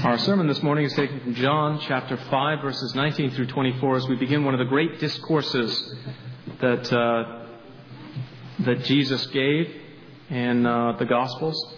Our sermon this morning is taken from John chapter 5, verses 19 through 24, as we begin one of the great discourses that Jesus gave in the Gospels.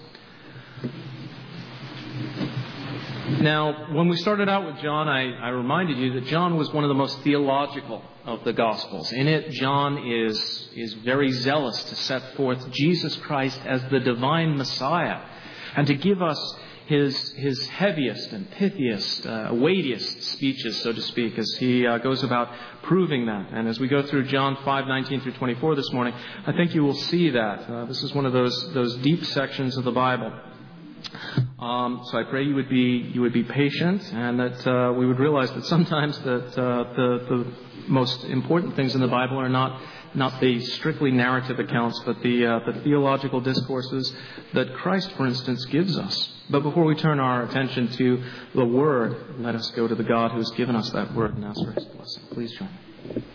Now, when we started out with John, I reminded you that John was one of the most theological of the Gospels. In it, John is very zealous to set forth Jesus Christ as the divine Messiah and to give us his heaviest and pithiest, weightiest speeches, so to speak, as he goes about proving that. And as we go through John 5:19 through 24 this morning, I think you will see that. This is one of those deep sections of the Bible. So I pray you would be patient, and that we would realize that sometimes that the most important things in the Bible are not the strictly narrative accounts, but the theological discourses that Christ, for instance, gives us. But before we turn our attention to the Word, let us go to the God who has given us that Word and ask for His blessing. Please join me.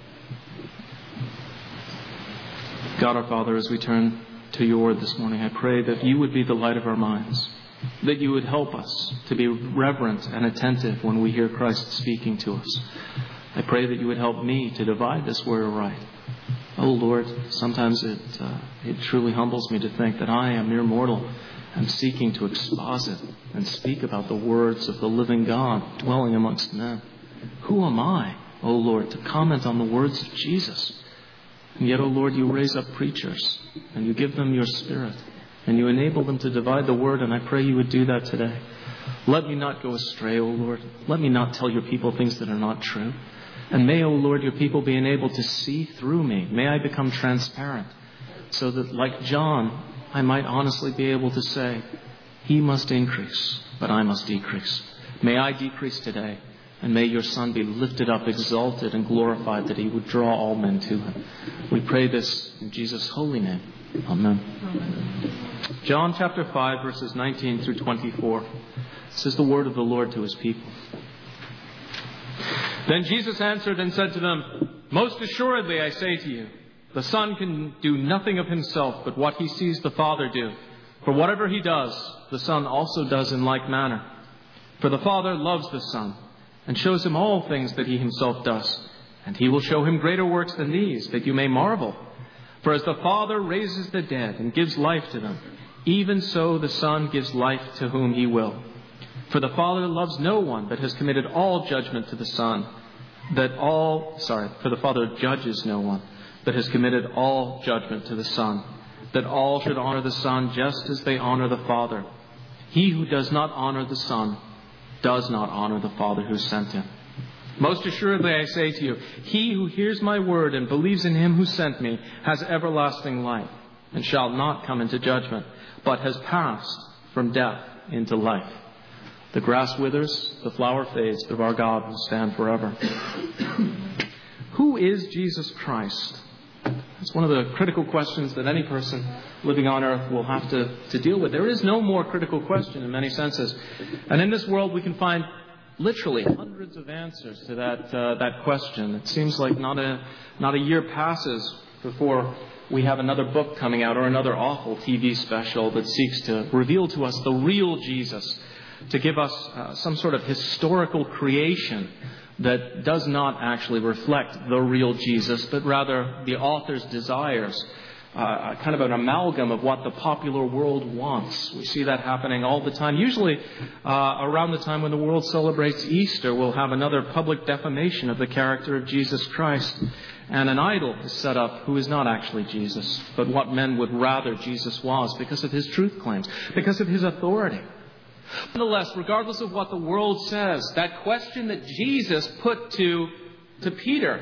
God our Father, as we turn to your Word this morning, I pray that you would be the light of our minds, that you would help us to be reverent and attentive when we hear Christ speaking to us. I pray that you would help me to divide this Word aright. Oh Lord, sometimes it truly humbles me to think that I, a mere mortal, am seeking to exposit and speak about the words of the living God dwelling amongst men. Who am I, O Lord, to comment on the words of Jesus? And yet, O Lord, you raise up preachers, and you give them your Spirit, and you enable them to divide the Word, and I pray you would do that today. Let me not go astray, O Lord. Let me not tell your people things that are not true. And may, O Lord, your people be enabled to see through me. May I become transparent, so that, like John, I might honestly be able to say, he must increase, but I must decrease. May I decrease today, and may your Son be lifted up, exalted, and glorified, that he would draw all men to him. We pray this in Jesus' holy name. Amen. Amen. John chapter 5, verses 19 through 24. This is the word of the Lord to his people. Then Jesus answered and said to them, "Most assuredly I say to you, the Son can do nothing of himself but what he sees the Father do. For whatever he does, the Son also does in like manner. For the Father loves the Son, and shows him all things that he himself does. And he will show him greater works than these, that you may marvel. For as the Father raises the dead and gives life to them, even so the Son gives life to whom he will. For the Father loves no one, but has committed all judgment to the Son. For the Father judges no one, but has committed all judgment to the Son, that all should honor the Son just as they honor the Father. He who does not honor the Son does not honor the Father who sent him. Most assuredly I say to you, he who hears my word and believes in him who sent me has everlasting life, and shall not come into judgment, but has passed from death into life. The grass withers, the flower fades, but our God will stand forever." Who is Jesus Christ? It's one of the critical questions that any person living on earth will have to deal with. There is no more critical question in many senses. And in this world we can find literally hundreds of answers to that question. It seems like not a year passes before we have another book coming out or another awful TV special that seeks to reveal to us the real Jesus, to give us some sort of historical creation that does not actually reflect the real Jesus, but rather the author's desires, kind of an amalgam of what the popular world wants. We see that happening all the time. Usually around the time when the world celebrates Easter, we'll have another public defamation of the character of Jesus Christ. And an idol is set up who is not actually Jesus, but what men would rather Jesus was because of his truth claims, because of his authority. Nonetheless, regardless of what the world says, that question that Jesus put to Peter,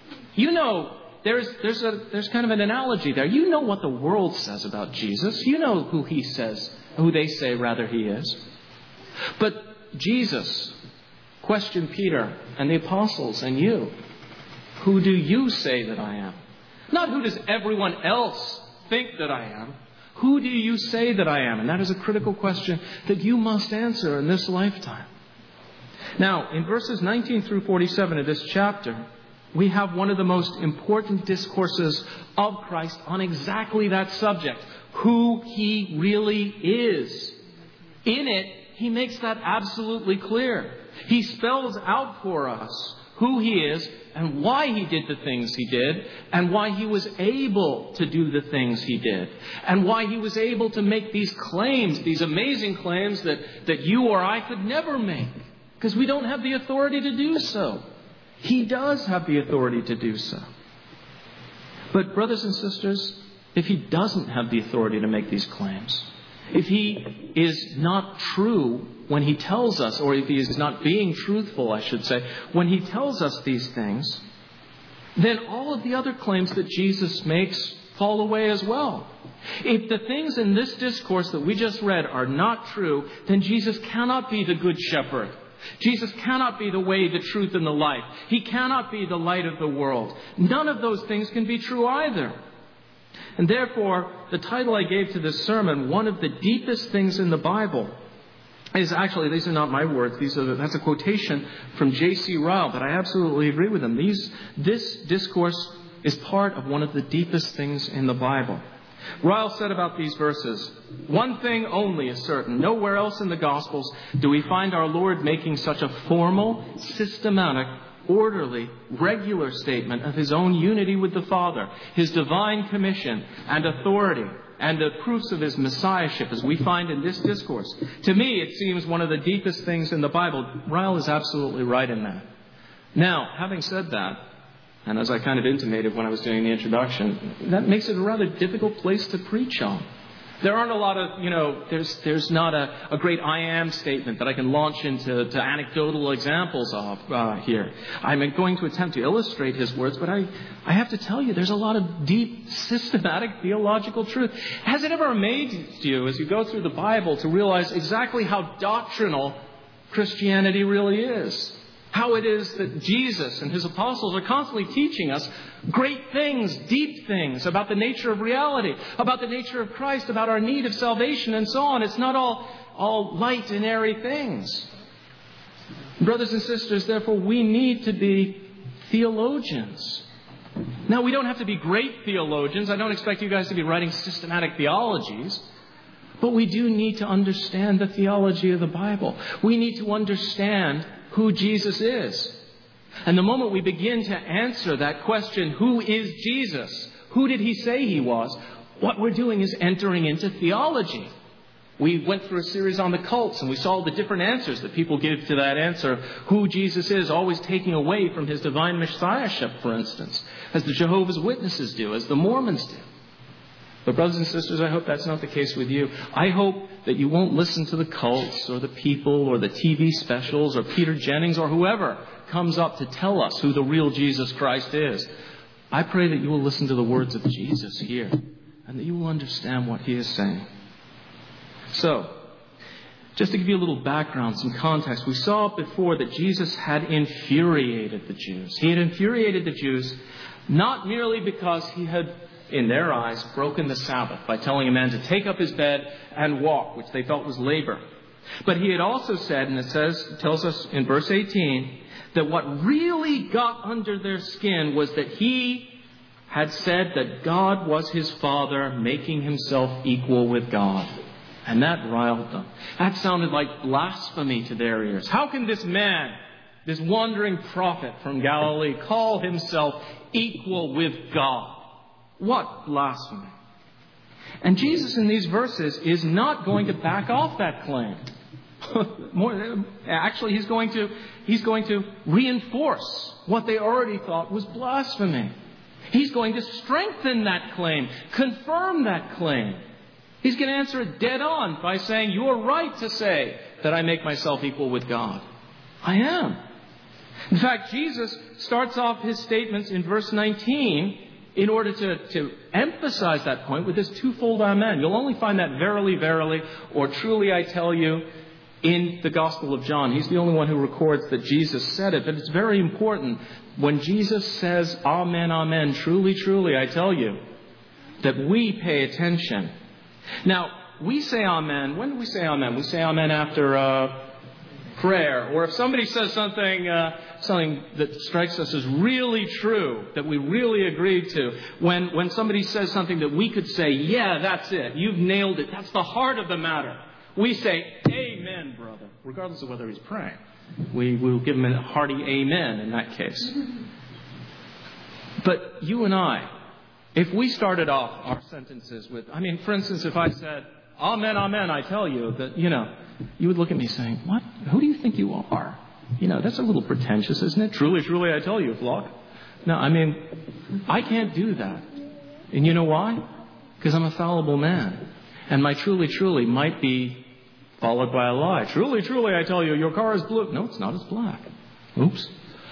there's kind of an analogy there. You know what the world says about Jesus. You know who they say he is. But Jesus questioned Peter and the apostles and you. Who do you say that I am? Not who does everyone else think that I am. Who do you say that I am? And that is a critical question that you must answer in this lifetime. Now, in verses 19 through 47 of this chapter, we have one of the most important discourses of Christ on exactly that subject, who he really is. In it, he makes that absolutely clear. He spells out for us who he is and why he did the things he did and why he was able to do the things he did and why he was able to make these claims, these amazing claims that you or I could never make because we don't have the authority to do so. He does have the authority to do so. But brothers and sisters, if he doesn't have the authority to make these claims, if he is not true when he tells us, or if he is not being truthful, I should say, when he tells us these things, then all of the other claims that Jesus makes fall away as well. If the things in this discourse that we just read are not true, then Jesus cannot be the good shepherd. Jesus cannot be the way, the truth, and the life. He cannot be the light of the world. None of those things can be true either. And therefore, the title I gave to this sermon, one of the deepest things in the Bible, is actually, these are not my words, that's a quotation from J.C. Ryle, but I absolutely agree with him. This discourse is part of one of the deepest things in the Bible. Ryle said about these verses, "One thing only is certain. Nowhere else in the Gospels do we find our Lord making such a formal, systematic, orderly, regular statement of his own unity with the Father, his divine commission and authority, and the proofs of his messiahship as we find in this discourse. To me, it seems one of the deepest things in the Bible." Ryle is absolutely right in that. Now, having said that, and as I kind of intimated when I was doing the introduction, that makes it a rather difficult place to preach on. There aren't a lot of, there's not a great I am statement that I can launch into anecdotal examples of here. I'm going to attempt to illustrate his words, but I have to tell you, there's a lot of deep, systematic theological truth. Has it ever amazed you as you go through the Bible to realize exactly how doctrinal Christianity really is? How it is that Jesus and his apostles are constantly teaching us great things, deep things about the nature of reality, about the nature of Christ, about our need of salvation and so on. It's not all light and airy things. Brothers and sisters, therefore, we need to be theologians. Now, we don't have to be great theologians. I don't expect you guys to be writing systematic theologies. But we do need to understand the theology of the Bible. We need to understand who Jesus is. And the moment we begin to answer that question, who is Jesus? Who did he say he was? What we're doing is entering into theology. We went through a series on the cults and we saw the different answers that people give to that answer, who Jesus is, always taking away from his divine messiahship, for instance, as the Jehovah's Witnesses do, as the Mormons do. But brothers and sisters, I hope that's not the case with you. I hope that you won't listen to the cults or the people or the TV specials or Peter Jennings or whoever comes up to tell us who the real Jesus Christ is. I pray that you will listen to the words of Jesus here and that you will understand what he is saying. So, just to give you a little background, some context, we saw before that Jesus had infuriated the Jews. He had infuriated the Jews not merely because he had, in their eyes, broken the Sabbath by telling a man to take up his bed and walk, which they felt was labor. But he had also said, and it tells us in verse 18, that what really got under their skin was that he had said that God was his Father, making himself equal with God. And that riled them. That sounded like blasphemy to their ears. How can this man, this wandering prophet from Galilee, call himself equal with God? What blasphemy. And Jesus in these verses is not going to back off that claim. Actually, he's going to reinforce what they already thought was blasphemy. He's going to strengthen that claim, confirm that claim. He's going to answer it dead on by saying, you are right to say that I make myself equal with God. I am. In fact, Jesus starts off his statements in verse 19 in order to emphasize that point with this twofold amen. You'll only find that verily, verily, or truly I tell you in the Gospel of John. He's the only one who records that Jesus said it. But it's very important when Jesus says, amen, amen, truly, truly, I tell you, that we pay attention. Now, we say amen. When do we say amen? We say amen after prayer. Or if somebody says something that strikes us as really true, that we really agreed to. When somebody says something that we could say, yeah, that's it. You've nailed it. That's the heart of the matter. We say amen amen, brother, regardless of whether he's praying. We will give him a hearty amen in that case. But you and I, if we started off our sentences with, for instance, if I said, amen, amen, I tell you, that, you would look at me saying, what? Who do you think you are? That's a little pretentious, isn't it? Truly, truly, I tell you, flock. No, I can't do that. And you know why? Because I'm a fallible man. And my truly, truly might be followed by a lie. Truly, truly, I tell you, your car is blue. No, it's not. It's black. Oops.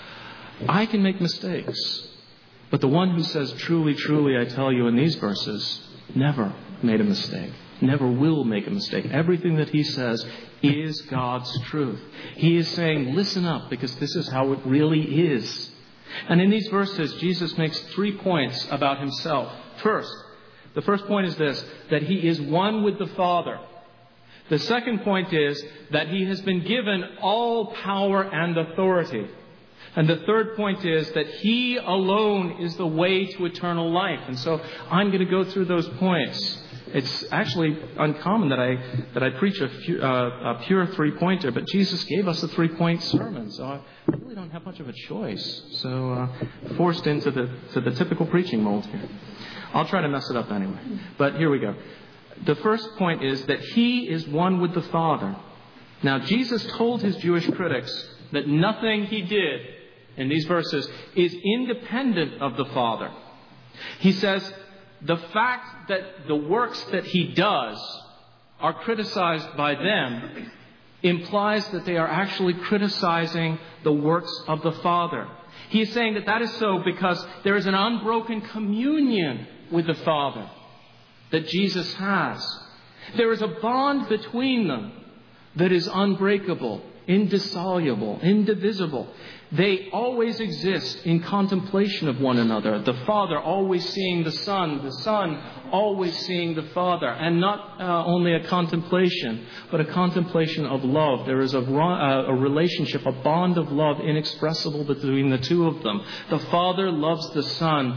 I can make mistakes. But the one who says, truly, truly, I tell you in these verses, never made a mistake. Never will make a mistake. Everything that he says is God's truth. He is saying, listen up, because this is how it really is. And in these verses, Jesus makes 3 points about himself. First, the first point is this, that he is one with the Father. The second point is that he has been given all power and authority. And the third point is that he alone is the way to eternal life. And so I'm going to go through those points. It's actually uncommon that I preach a pure three-pointer, but Jesus gave us a 3-point sermon, so I really don't have much of a choice. So forced into the typical preaching mold here. I'll try to mess it up anyway. But here we go. The first point is that he is one with the Father. Now, Jesus told his Jewish critics that nothing he did in these verses is independent of the Father. He says the fact that the works that he does are criticized by them implies that they are actually criticizing the works of the Father. He is saying that is so because there is an unbroken communion with the Father that Jesus has. There is a bond between them that is unbreakable, indissoluble, indivisible. They always exist in contemplation of one another. The Father always seeing the Son always seeing the Father. And not only a contemplation, but a contemplation of love. There is a relationship, a bond of love inexpressible between the two of them. The Father loves the Son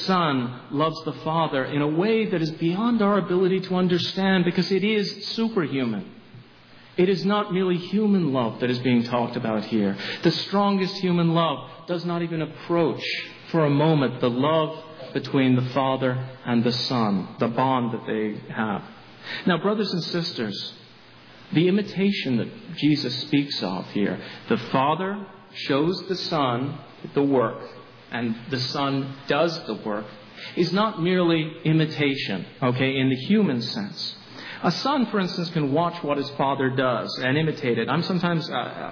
loves the Father in a way that is beyond our ability to understand because it is superhuman. It is not merely human love that is being talked about here. The strongest human love does not even approach for a moment the love between the Father and the Son, the bond that they have. Now, brothers and sisters, the imitation that Jesus speaks of here, the Father shows the Son the work, and the Son does the work, is not merely imitation, in the human sense. A son, for instance, can watch what his father does and imitate it. I'm sometimes,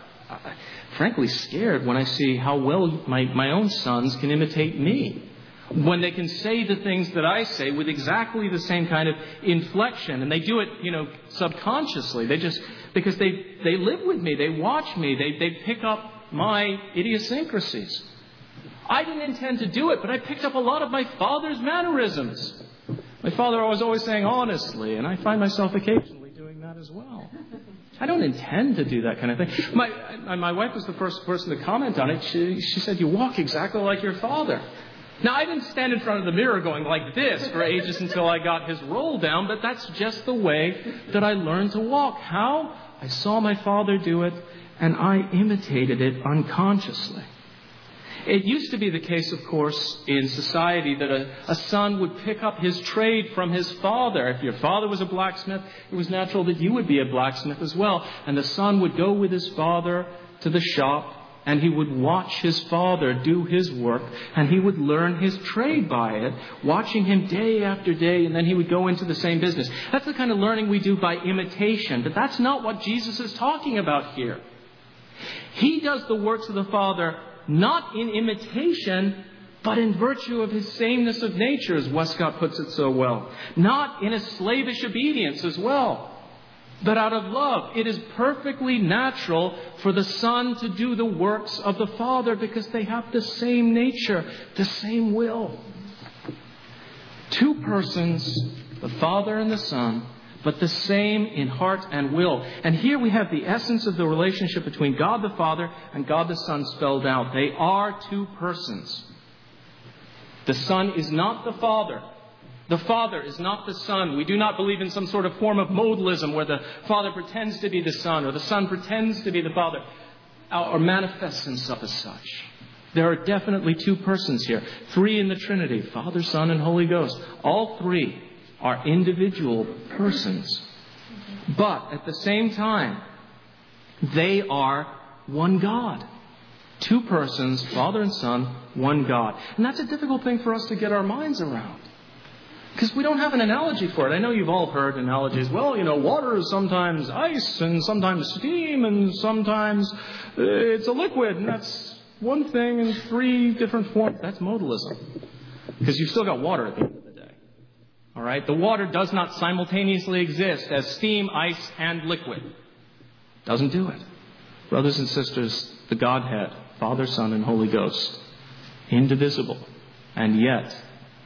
frankly, scared when I see how well my own sons can imitate me. When they can say the things that I say with exactly the same kind of inflection. And they do it, subconsciously. Because they live with me. They watch me. They pick up my idiosyncrasies. I didn't intend to do it, but I picked up a lot of my father's mannerisms. My father was always saying honestly, and I find myself occasionally doing that as well. I don't intend to do that kind of thing. My wife was the first person to comment on it. She said, you walk exactly like your father. Now, I didn't stand in front of the mirror going like this for ages until I got his roll down, but that's just the way that I learned to walk. How? I saw my father do it, and I imitated it unconsciously. It used to be the case, of course, in society that a son would pick up his trade from his father. If your father was a blacksmith, it was natural that you would be a blacksmith as well. And the son would go with his father to the shop, and he would watch his father do his work, and he would learn his trade by it, watching him day after day, and then he would go into the same business. That's the kind of learning we do by imitation, but that's not what Jesus is talking about here. He does the works of the Father not in imitation, but in virtue of his sameness of nature, as Westcott puts it so well. Not in a slavish obedience as well, but out of love. It is perfectly natural for the Son to do the works of the Father because they have the same nature, the same will. Two persons, the Father and the Son, but the same in heart and will. And here we have the essence of the relationship between God the Father and God the Son spelled out. They are two persons. The Son is not the Father. The Father is not the Son. We do not believe in some sort of form of modalism where the Father pretends to be the Son or the Son pretends to be the Father or manifests himself as such. There are definitely two persons here. Three in the Trinity, Father, Son, and Holy Ghost. All three are individual persons. But at the same time, they are one God. Two persons, Father and Son, one God. And that's a difficult thing for us to get our minds around. Because we don't have an analogy for it. I know you've all heard analogies. Well, water is sometimes ice and sometimes steam and sometimes it's a liquid. And that's one thing in three different forms. That's modalism. Because you've still got water at the end of the day. All right? The water does not simultaneously exist as steam, ice, and liquid. Doesn't do it. Brothers and sisters, the Godhead, Father, Son, and Holy Ghost, indivisible, and yet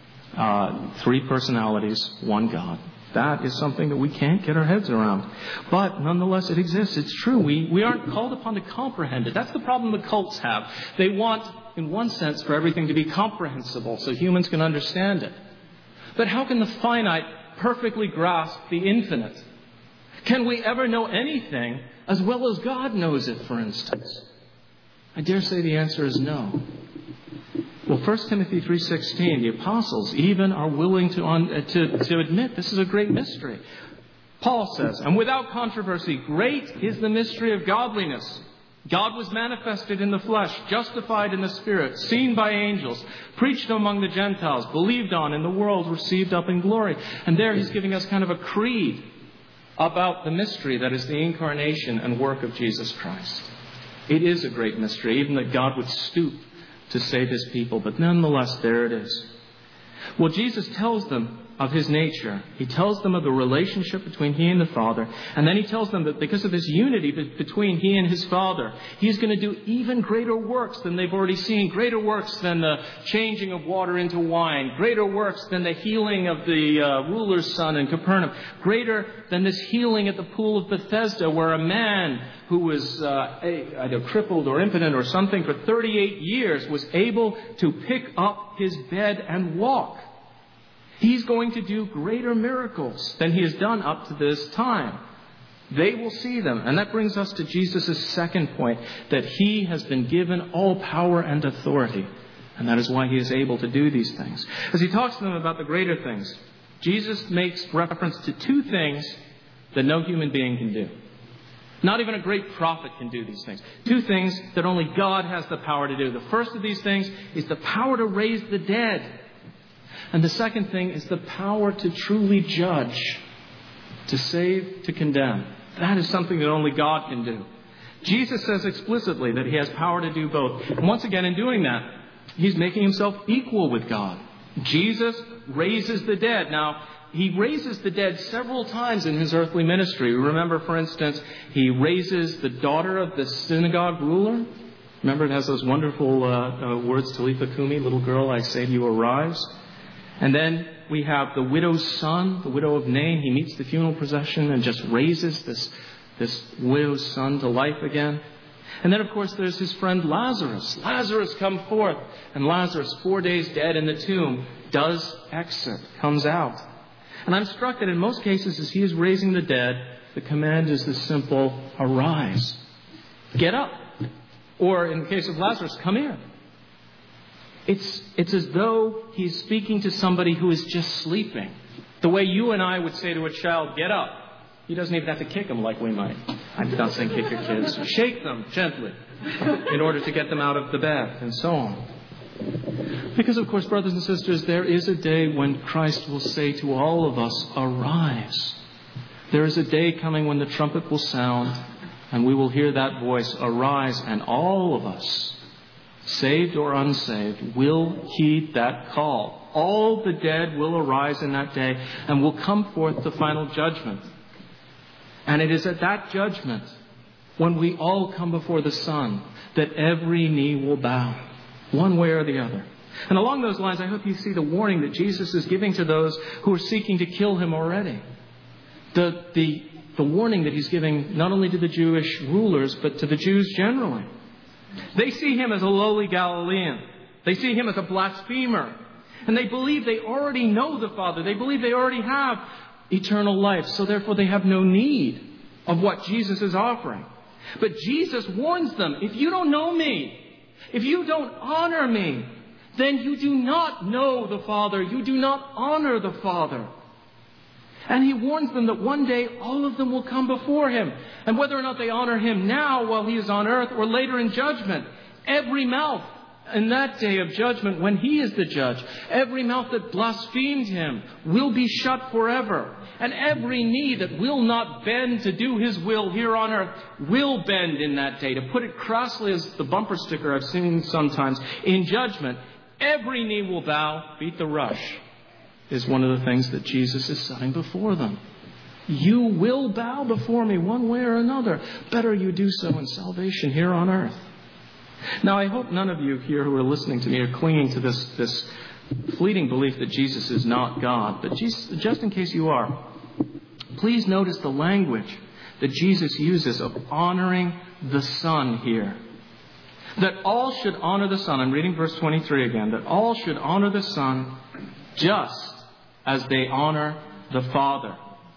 three personalities, one God. That is something that we can't get our heads around. But nonetheless, it exists. It's true. We aren't called upon to comprehend it. That's the problem the cults have. They want, in one sense, for everything to be comprehensible so humans can understand it. But how can the finite perfectly grasp the infinite? Can we ever know anything as well as God knows it, for instance? I dare say the answer is no. Well, 1 Timothy 3:16, the apostles even are willing to admit this is a great mystery. Paul says, and without controversy, great is the mystery of godliness. God was manifested in the flesh, justified in the Spirit, seen by angels, preached among the Gentiles, believed on in the world, received up in glory. And there he's giving us kind of a creed about the mystery that is the incarnation and work of Jesus Christ. It is a great mystery, even that God would stoop to save his people. But nonetheless, there it is. Well, Jesus tells them of his nature. He tells them of the relationship between he and the Father. And then he tells them that because of this unity between he and his Father, he's going to do even greater works than they've already seen. Greater works than the changing of water into wine. Greater works than the healing of the ruler's son in Capernaum. Greater than this healing at the pool of Bethesda, where a man who was either crippled or impotent or something for 38 years was able to pick up his bed and walk. He's going to do greater miracles than he has done up to this time. They will see them. And that brings us to Jesus' second point, that he has been given all power and authority. And that is why he is able to do these things. As he talks to them about the greater things, Jesus makes reference to two things that no human being can do. Not even a great prophet can do these things. Two things that only God has the power to do. The first of these things is the power to raise the dead. And the second thing is the power to truly judge, to save, to condemn. That is something that only God can do. Jesus says explicitly that he has power to do both. And once again, in doing that, he's making himself equal with God. Jesus raises the dead. Now, he raises the dead several times in his earthly ministry. Remember, for instance, he raises the daughter of the synagogue ruler. Remember, it has those wonderful words, Talitha Kumi, little girl, I say to you, arise. And then we have the widow's son, the widow of Nain. He meets the funeral procession and just raises this widow's son to life again. And then, of course, there's his friend Lazarus. Lazarus, come forth. And Lazarus, 4 days dead in the tomb, does exit, comes out. And I'm struck that in most cases, as he is raising the dead, the command is the simple, arise. Get up. Or in the case of Lazarus, come here. It's as though he's speaking to somebody who is just sleeping. The way you and I would say to a child, get up. He doesn't even have to kick them like we might. I'm not saying kick your kids. Shake them gently in order to get them out of the bed and so on. Because, of course, brothers and sisters, there is a day when Christ will say to all of us, arise. There is a day coming when the trumpet will sound and we will hear that voice, arise, and all of us, saved or unsaved, will heed that call. All the dead will arise in that day and will come forth to final judgment. And it is at that judgment, when we all come before the Son, that every knee will bow, one way or the other. And along those lines, I hope you see the warning that Jesus is giving to those who are seeking to kill him already. The warning that he's giving not only to the Jewish rulers, but to the Jews generally. They see him as a lowly Galilean. They see him as a blasphemer. And they believe they already know the Father. They believe they already have eternal life. So therefore they have no need of what Jesus is offering. But Jesus warns them, if you don't know me, if you don't honor me, then you do not know the Father. You do not honor the Father. And he warns them that one day all of them will come before him. And whether or not they honor him now while he is on earth or later in judgment, every mouth in that day of judgment when he is the judge, every mouth that blasphemed him will be shut forever. And every knee that will not bend to do his will here on earth will bend in that day. To put it crassly as the bumper sticker I've seen sometimes, in judgment, every knee will bow, beat the rush, is one of the things that Jesus is setting before them. You will bow before me one way or another. Better you do so in salvation here on earth. Now, I hope none of you here who are listening to me are clinging to this fleeting belief that Jesus is not God. But just in case you are, please notice the language that Jesus uses of honoring the Son here. That all should honor the Son. I'm reading verse 23 again. That all should honor the Son just as they honor the Father.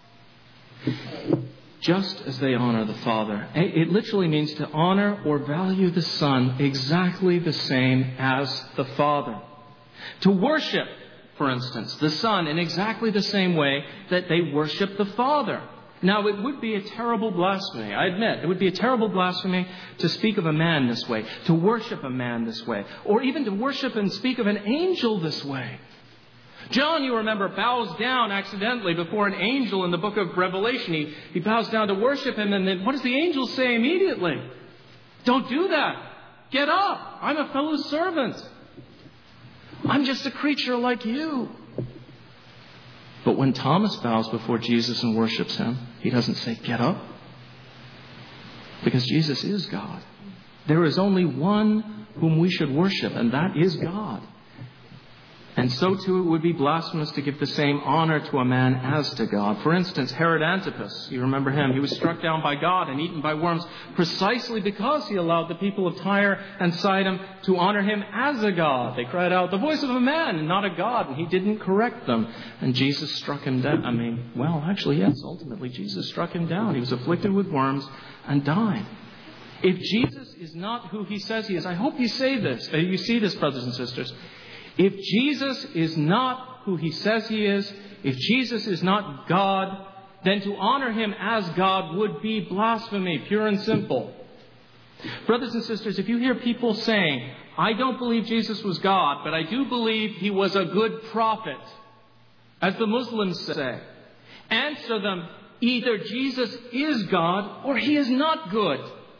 Just as they honor the Father. It literally means to honor or value the Son exactly the same as the Father. To worship, for instance, the Son in exactly the same way that they worship the Father. Now, it would be a terrible blasphemy. I admit, it would be a terrible blasphemy to speak of a man this way, to worship a man this way, or even to worship and speak of an angel this way. John, you remember, bows down accidentally before an angel in the book of Revelation. He bows down to worship him, and then what does the angel say immediately? Don't do that. Get up. I'm a fellow servant. I'm just a creature like you. But when Thomas bows before Jesus and worships him, he doesn't say, get up. Because Jesus is God. There is only one whom we should worship, and that is God. And so too it would be blasphemous to give the same honor to a man as to God. For instance, Herod Antipas, you remember him, he was struck down by God and eaten by worms precisely because he allowed the people of Tyre and Sidon to honor him as a god. They cried out, the voice of a man and not a god, and he didn't correct them. And Jesus struck him down. Ultimately Jesus struck him down. He was afflicted with worms and died. If Jesus is not who he says he is, I hope you see this, brothers and sisters. If Jesus is not who he says he is, if Jesus is not God, then to honor him as God would be blasphemy, pure and simple. Brothers and sisters, if you hear people saying, I don't believe Jesus was God, but I do believe he was a good prophet, as the Muslims say, answer them, either Jesus is God or he is not good.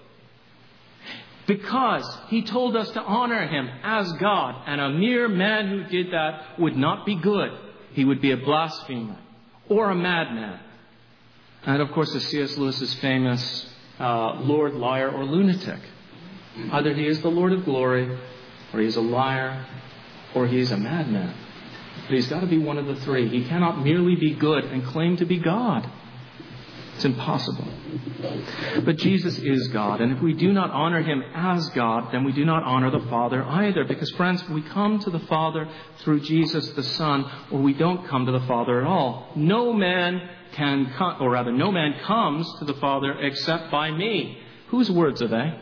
Because he told us to honor him as God, and a mere man who did that would not be good. He would be a blasphemer or a madman. And of course, as C.S. Lewis is famous, Lord, liar, or lunatic. Either he is the Lord of glory, or he is a liar, or he is a madman. But he's got to be one of the three. He cannot merely be good and claim to be God. It's impossible. But Jesus is God. And if we do not honor him as God, then we do not honor the Father either. Because, friends, we come to the Father through Jesus the Son, or we don't come to the Father at all. No man comes to the Father except by me. Whose words are they?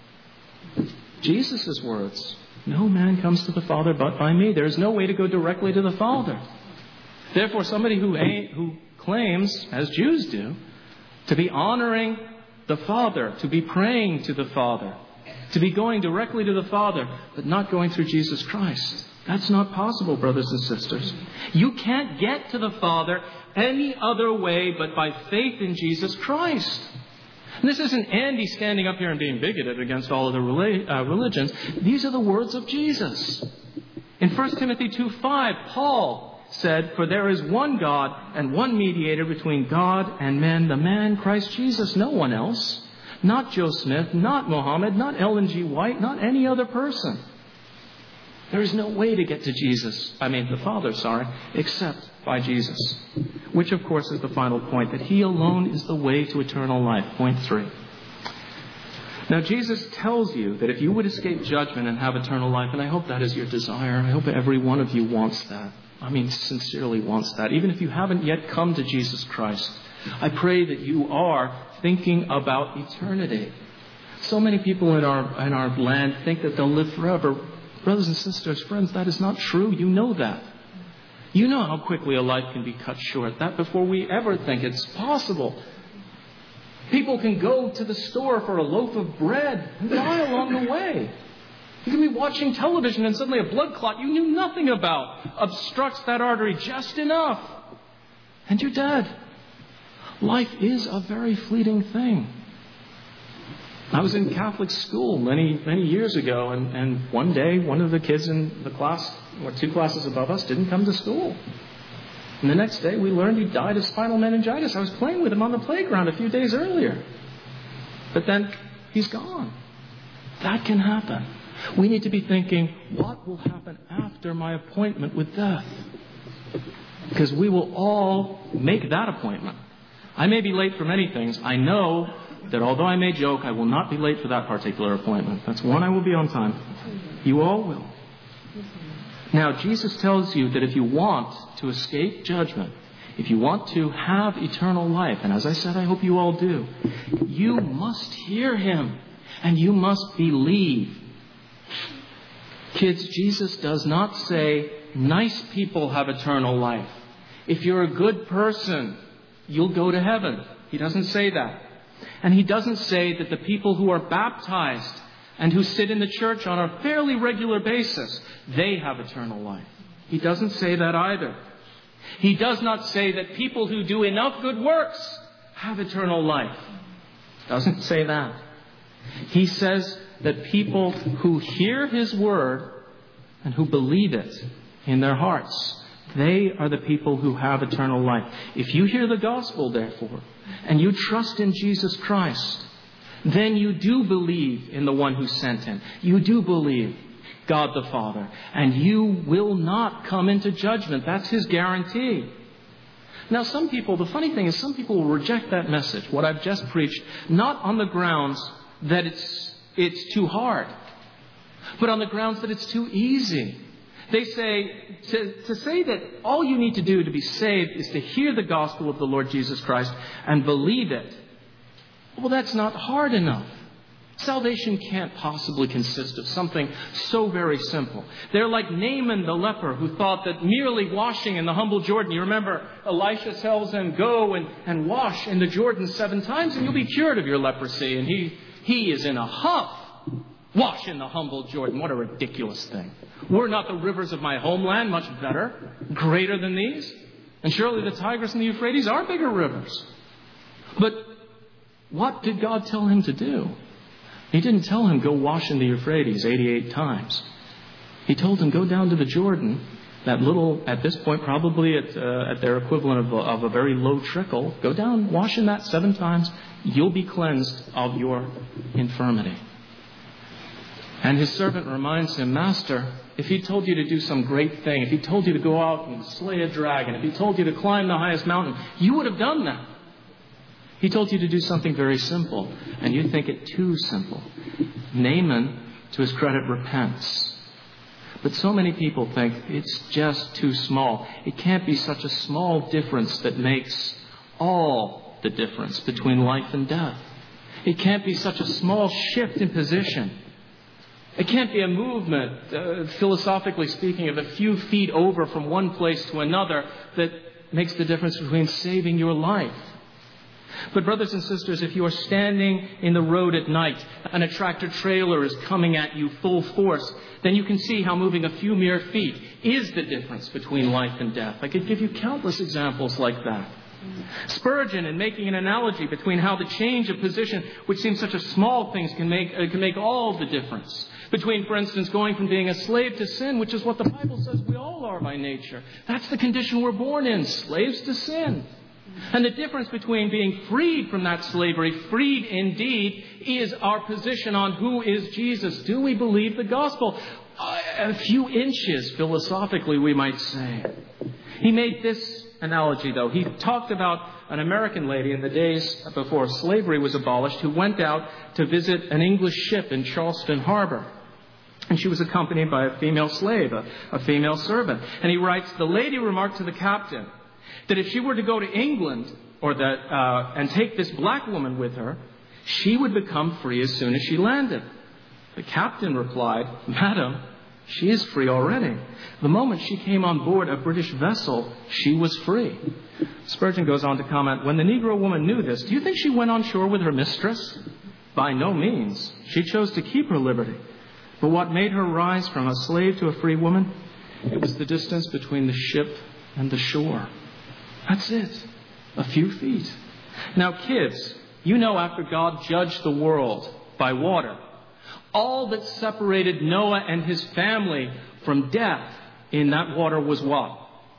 Jesus' words. No man comes to the Father but by me. There is no way to go directly to the Father. Therefore, somebody who claims, as Jews do, to be honoring the Father, to be praying to the Father, to be going directly to the Father, but not going through Jesus Christ. That's not possible, brothers and sisters. You can't get to the Father any other way but by faith in Jesus Christ. And this isn't Andy standing up here and being bigoted against all of the religions. These are the words of Jesus. In 1 Timothy 2:5, Paul said, for there is one God and one mediator between God and men, the man Christ Jesus, no one else. Not Joe Smith, not Mohammed, not Ellen G. White, not any other person. There is no way to get to the Father, except by Jesus. Which, of course, is the final point, that he alone is the way to eternal life. Point 3. Now, Jesus tells you that if you would escape judgment and have eternal life, and I hope that is your desire, I hope every one of you wants that. I mean, sincerely wants that. Even if you haven't yet come to Jesus Christ, I pray that you are thinking about eternity. So many people in our land think that they'll live forever. Brothers and sisters, friends, that is not true. You know that. You know how quickly a life can be cut short. That before we ever think it's possible. People can go to the store for a loaf of bread and die along the way. You can be watching television and suddenly a blood clot you knew nothing about obstructs that artery just enough. And you're dead. Life is a very fleeting thing. I was in Catholic school many years ago, and one day one of the kids in the class, or 2 classes above us, didn't come to school. And the next day we learned he died of spinal meningitis. I was playing with him on the playground a few days earlier. But then he's gone. That can happen. We need to be thinking, what will happen after my appointment with death? Because we will all make that appointment. I may be late for many things. I know that although I may joke, I will not be late for that particular appointment. That's one I will be on time. You all will. Now, Jesus tells you that if you want to escape judgment, if you want to have eternal life, and as I said, I hope you all do, you must hear Him and you must believe. Kids, Jesus does not say nice people have eternal life. If you're a good person, you'll go to heaven. He doesn't say that. And He doesn't say that the people who are baptized and who sit in the church on a fairly regular basis, they have eternal life. He doesn't say that either. He does not say that people who do enough good works have eternal life. Doesn't say that. He says that people who hear His word and who believe it in their hearts, they are the people who have eternal life. If you hear the gospel, therefore, and you trust in Jesus Christ, then you do believe in the one who sent Him. You do believe God the Father. And you will not come into judgment. That's His guarantee. Now, some people, the funny thing is, some people will reject that message, what I've just preached, not on the grounds that it's too hard, but on the grounds that it's too easy. They say, to say that all you need to do to be saved is to hear the gospel of the Lord Jesus Christ and believe it. Well, that's not hard enough. Salvation can't possibly consist of something so very simple. They're like Naaman the leper, who thought that merely washing in the humble Jordan, you remember Elisha tells him, go and wash in the Jordan 7 times and you'll be cured of your leprosy. And he is in a huff. Wash in the humble Jordan. What a ridiculous thing. Were not the rivers of my homeland much better, greater than these? And surely the Tigris and the Euphrates are bigger rivers. But what did God tell him to do? He didn't tell him, go wash in the Euphrates 88 times. He told him, go down to the Jordan, that little, at this point, probably at their equivalent of a very low trickle. Go down, wash in that 7 times. You'll be cleansed of your infirmity. And his servant reminds him, Master, if He told you to do some great thing, if He told you to go out and slay a dragon, if He told you to climb the highest mountain, you would have done that. He told you to do something very simple, and you think it too simple. Naaman, to his credit, repents. But so many people think it's just too small. It can't be such a small difference that makes all the difference between life and death. It can't be such a small shift in position. It can't be a movement, philosophically speaking, of a few feet over from one place to another that makes the difference between saving your life. But brothers and sisters, if you are standing in the road at night and a tractor trailer is coming at you full force, then you can see how moving a few mere feet is the difference between life and death. I could give you countless examples like that. Spurgeon, in making an analogy between how the change of position, which seems such a small thing, can make all the difference. Between, for instance, going from being a slave to sin, which is what the Bible says we all are by nature. That's the condition we're born in, slaves to sin. And the difference between being freed from that slavery, freed indeed, is our position on who is Jesus. Do we believe the gospel? A few inches, philosophically, we might say. He made this analogy, though. He talked about an American lady in the days before slavery was abolished who went out to visit an English ship in Charleston Harbor. And she was accompanied by a female slave, a female servant. And he writes, the lady remarked to the captain that if she were to go to England and take this black woman with her, she would become free as soon as she landed. The captain replied, Madam, she is free already. The moment she came on board a British vessel, she was free. Spurgeon goes on to comment, when the Negro woman knew this, do you think she went on shore with her mistress? By no means. She chose to keep her liberty. But what made her rise from a slave to a free woman? It was the distance between the ship and the shore. That's it. A few feet. Now, kids, you know after God judged the world by water, all that separated Noah and his family from death in that water was what?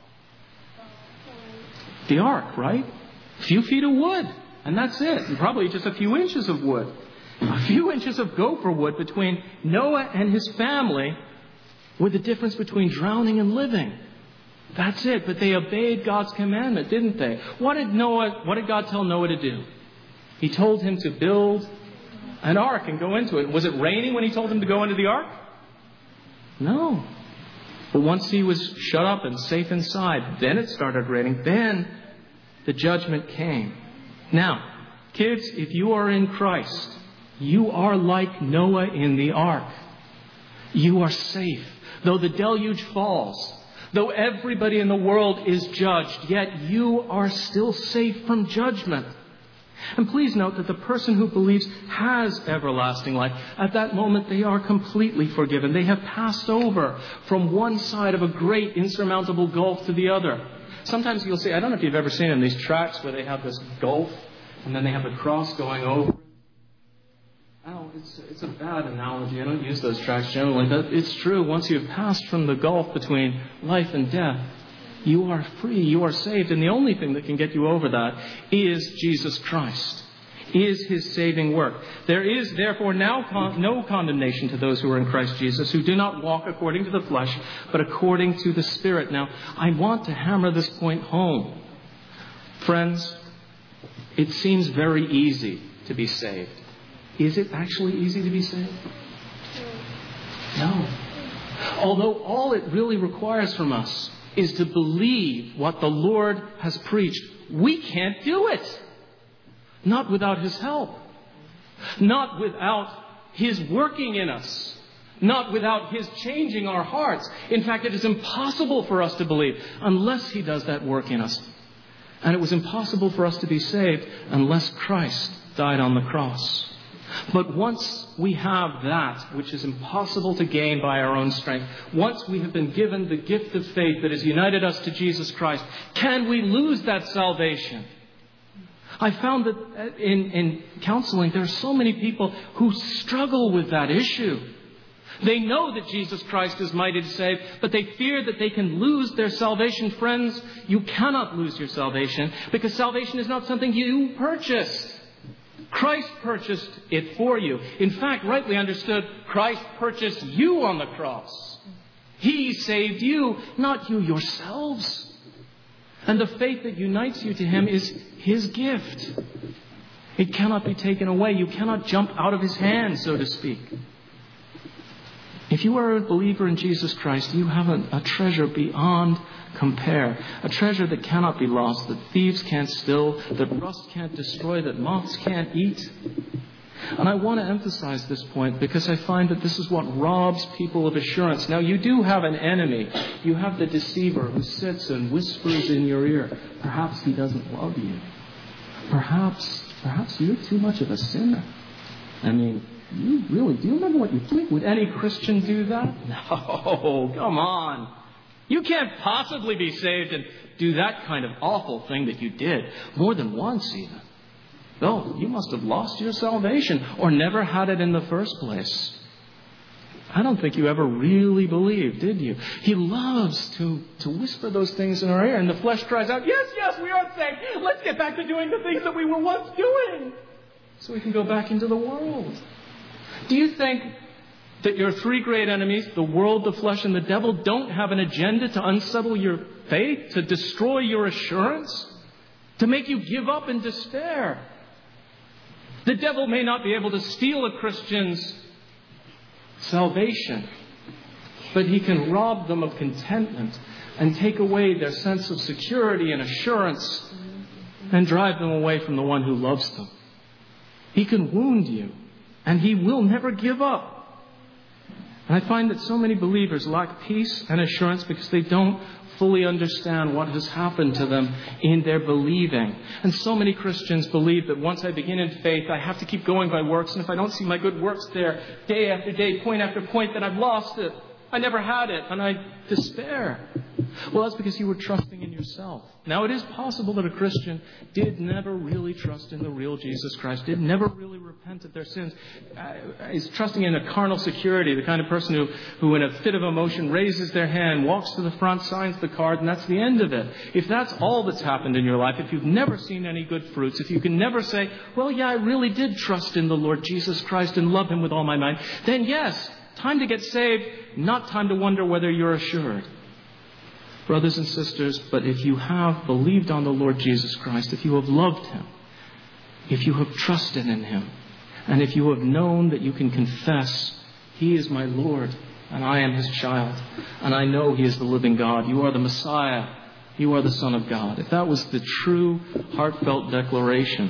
The ark, right? A few feet of wood. And that's it. And probably just a few inches of wood. A few inches of gopher wood between Noah and his family were the difference between drowning and living. That's it. But they obeyed God's commandment, didn't they? What did God tell Noah to do? He told him to build an ark and go into it. Was it raining when he told him to go into the ark? No. But once he was shut up and safe inside, then it started raining. Then the judgment came. Now, kids, if you are in Christ, you are like Noah in the ark. You are safe. Though the deluge falls, though everybody in the world is judged, yet you are still safe from judgment. And please note that the person who believes has everlasting life. At that moment, they are completely forgiven. They have passed over from one side of a great insurmountable gulf to the other. Sometimes you'll see, I don't know if you've ever seen them, these tracks where they have this gulf and then they have the cross going over. It's a bad analogy. I don't use those tracks generally, but it's true. Once you've passed from the gulf between life and death, you are free, you are saved, and the only thing that can get you over that is Jesus Christ, is His saving work. There is therefore now no condemnation to those who are in Christ Jesus, who do not walk according to the flesh, but according to the Spirit. Now, I want to hammer this point home. Friends, it seems very easy to be saved. Is it actually easy to be saved? No. Although all it really requires from us is to believe what the Lord has preached. We can't do it. Not without His help. Not without His working in us. Not without His changing our hearts. In fact, it is impossible for us to believe unless He does that work in us. And it was impossible for us to be saved unless Christ died on the cross. But once we have that, which is impossible to gain by our own strength, once we have been given the gift of faith that has united us to Jesus Christ, can we lose that salvation? I found that in counseling, there are so many people who struggle with that issue. They know that Jesus Christ is mighty to save, but they fear that they can lose their salvation. Friends, you cannot lose your salvation because salvation is not something you purchased. Christ purchased it for you. In fact, rightly understood, Christ purchased you on the cross. He saved you, not you yourselves. And the faith that unites you to Him is His gift. It cannot be taken away. You cannot jump out of His hand, so to speak. If you are a believer in Jesus Christ, you have a treasure beyond compare. A treasure that cannot be lost, that thieves can't steal, that rust can't destroy, that moths can't eat. And I want to emphasize this point because I find that this is what robs people of assurance. Now, you do have an enemy. You have the deceiver who sits and whispers in your ear. Perhaps he doesn't love you. Perhaps you're too much of a sinner. I mean, do you remember what you think? Would any Christian do that? No, come on. You can't possibly be saved and do that kind of awful thing that you did. More than once, even. No, you must have lost your salvation or never had it in the first place. I don't think you ever really believed, did you? He loves to whisper those things in our ear, and the flesh cries out, yes, we are saved. Let's get back to doing the things that we were once doing so we can go back into the world. Do you think That your three great enemies, the world, the flesh, and the devil, don't have an agenda to unsettle your faith, to destroy your assurance, to make you give up in despair. The devil may not be able to steal a Christian's salvation, but he can rob them of contentment and take away their sense of security and assurance and drive them away from the one who loves them. He can wound you, and he will never give up. And I find that so many believers lack peace and assurance because they don't fully understand what has happened to them in their believing. And so many Christians believe that once I begin in faith, I have to keep going by works. And if I don't see my good works there day after day, point after point, then I've lost it. I never had it. And I despair. Well, that's because you were trusting in yourself. Now, it is possible that a Christian did never really trust in the real Jesus Christ, did never really repent of their sins, is trusting in a carnal security, the kind of person who in a fit of emotion raises their hand, walks to the front, signs the card, and that's the end of it. If that's all that's happened in your life, if you've never seen any good fruits, if you can never say, well, yeah, I really did trust in the Lord Jesus Christ and love Him with all my mind, then yes, time to get saved, not time to wonder whether you're assured. Brothers and sisters, but if you have believed on the Lord Jesus Christ, if you have loved Him, if you have trusted in Him, and if you have known that you can confess, He is my Lord, and I am His child, and I know He is the living God, you are the Messiah, you are the Son of God. If that was the true, heartfelt declaration,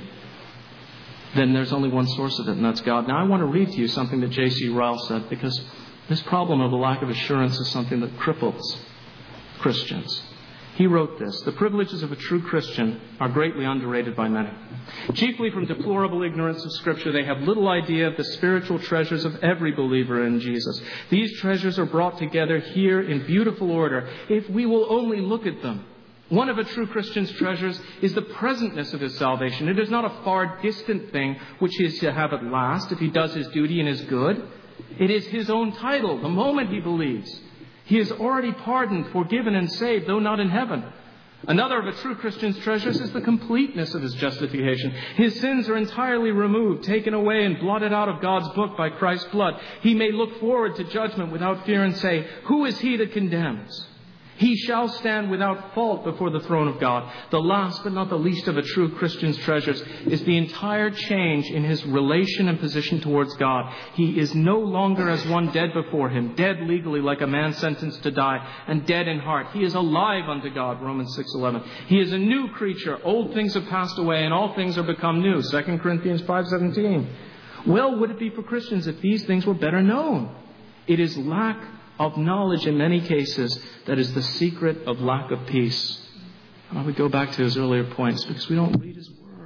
then there's only one source of it, and that's God. Now, I want to read to you something that J.C. Ryle said, because this problem of a lack of assurance is something that cripples Christians. He wrote this: the privileges of a true Christian are greatly underrated by many. Chiefly from deplorable ignorance of Scripture, they have little idea of the spiritual treasures of every believer in Jesus. These treasures are brought together here in beautiful order if we will only look at them. One of a true Christian's treasures is the presentness of his salvation. It is not a far distant thing which he is to have at last if he does his duty and is good. It is his own title the moment he believes. He is already pardoned, forgiven, and saved, though not in heaven. Another of a true Christian's treasures is the completeness of his justification. His sins are entirely removed, taken away, and blotted out of God's book by Christ's blood. He may look forward to judgment without fear and say, "Who is he that condemns?" He shall stand without fault before the throne of God. The last but not the least of a true Christian's treasures is the entire change in his relation and position towards God. He is no longer as one dead before Him, dead legally like a man sentenced to die, and dead in heart. He is alive unto God, Romans 6:11. He is a new creature. Old things have passed away, and all things are become new, 2 Corinthians 5:17. Well would it be for Christians if these things were better known. It is lack of knowledge in many cases that is the secret of lack of peace. And I would go back to his earlier points, because we don't read His Word.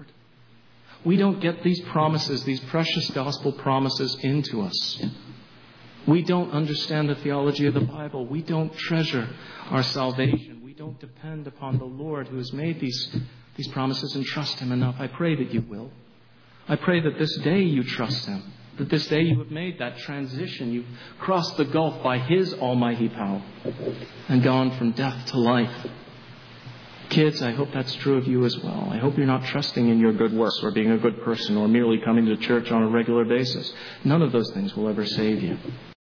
We don't get these promises, these precious gospel promises into us. We don't understand the theology of the Bible. We don't treasure our salvation. We don't depend upon the Lord who has made these promises and trust Him enough. I pray that you will. I pray that this day you trust Him. That this day you have made that transition. You've crossed the gulf by His almighty power and gone from death to life. Kids, I hope that's true of you as well. I hope you're not trusting in your good works or being a good person or merely coming to church on a regular basis. None of those things will ever save you.